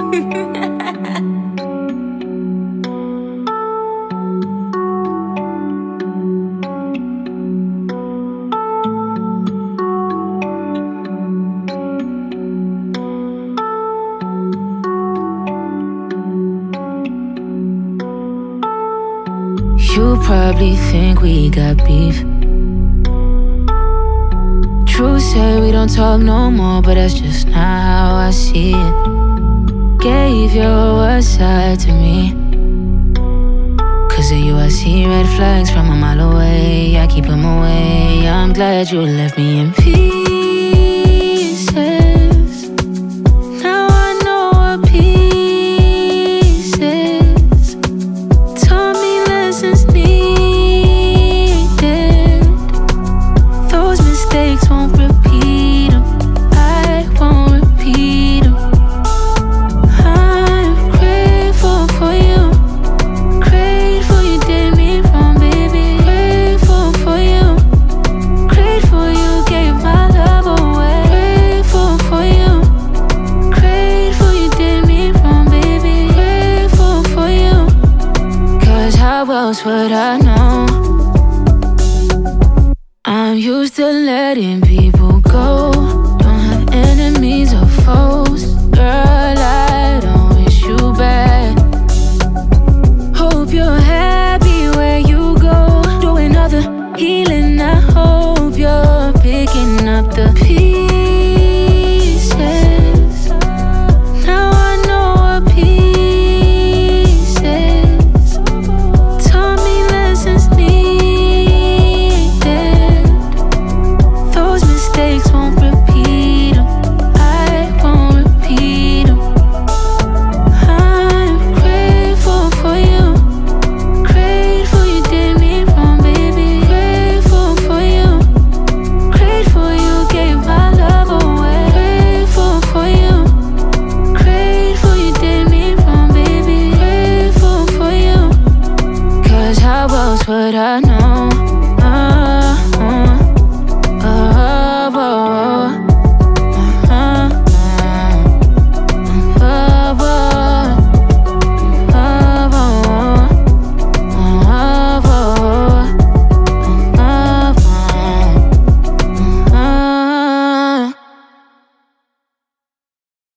You probably think we got beef. True say we don't talk no more, but that's just not how I see it. Gave your worst side to me. Cause of you I see red flags from a mile away. I keep them away. I'm glad you left me in pieces. Now I know what peace is. Taught me lessons needed. Those mistakes won't repeat them. I won't repeat them. I'm grateful for you. Grateful you did me wrong, baby. Grateful for you. Grateful you gave my love away. Grateful for you. Grateful you did me wrong, baby. Grateful for you. Cause how else would I know? I'm used to letting people go. Don't have enemies or foes. Girl, I don't wish you bad. Hope you're happy where you go. Doing all the healing, I hope you're picking up the pieces. Now I know what peace is. Taught me lessons needed. Those mistakes won't repeat them. I won't repeat them. I'm grateful for you. Grateful you did me wrong, baby. Grateful for you. Grateful you gave my love away. Grateful for you. Grateful you did me wrong, baby. Grateful for you. Cause how else would I know?